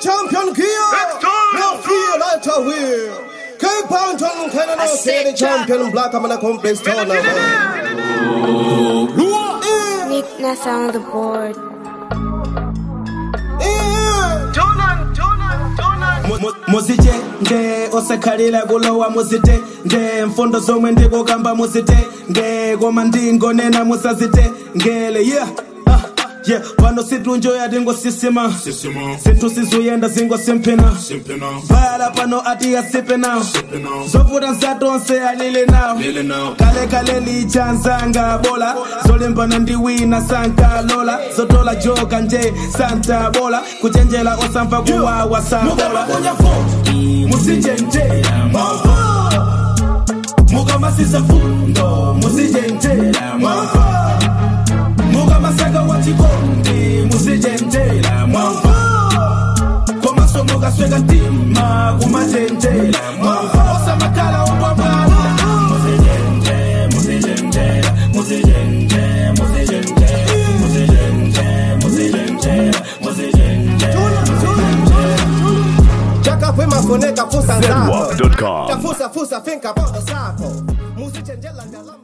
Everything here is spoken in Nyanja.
champion gear. No feel like a wheel. Keep on turning, can I not say the champion black? I'm gonna complex tournament. Weakness on the board. Muzite nge osakalila kulowa muzite nge mfundo zomwe ndikukamba muzite nge koma ndingonena musazite ngele yeah pano situnjoya tingosisima sinthu sizuyenda zingosimpina bala pano ati yasipina zovuta nsatonse alile nawo kale lichanzanga bola zolimbana ndiwina sanka lola zotola joka nje santa bola kuchenjela osamva kuwawa sambola musijenjela mukamasisa fundo musijenjela Masaka wachikondi musijentela mwamba Komaso muga swega tima kumajentela mwamba Osa makala wabwabala Chaka pwema koneka fusa zako Kafusa finka pako sako Musijentela